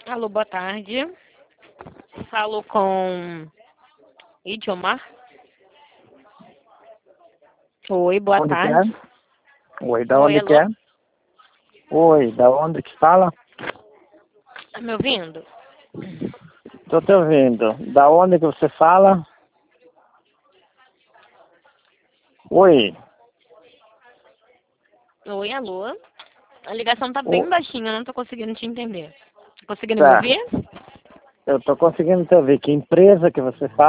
Alô, boa tarde. Falo com Idiomar. Oi, boa Onde que tarde. é? Oi, da Oi, onde que alô? é? Oi, da onde que fala? Tá me ouvindo? Tô te ouvindo. Da onde que você fala? Oi. Oi, alô? A ligação tá bem O... baixinha, eu não tô conseguindo te entender. Tá conseguindo me Tá. ouvir? Eu tô conseguindo te ouvir. Que empresa que você fala?